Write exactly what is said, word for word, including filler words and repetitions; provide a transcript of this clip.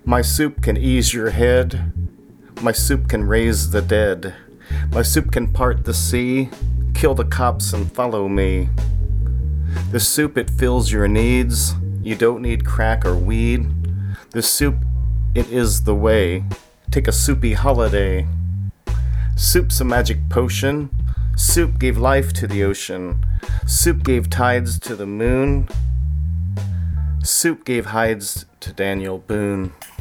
My soup can ease your head. My soup can raise the dead. My soup can part the sea, kill the cops and follow me. The soup, it fills your needs. You don't need crack or weed. The soup, it is the way. Take a soupy holiday. Soup's a magic potion. Soup gave life to the ocean. Soup gave tides to the moon. Soup gave hides to Daniel Boone.